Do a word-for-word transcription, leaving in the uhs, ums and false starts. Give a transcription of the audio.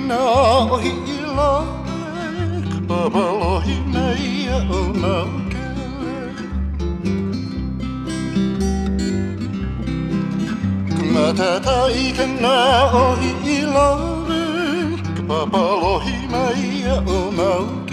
na ohi I love ka papalohi nei o nā kele. Ka tatai ka na ohi I love ka papalohi nei o nā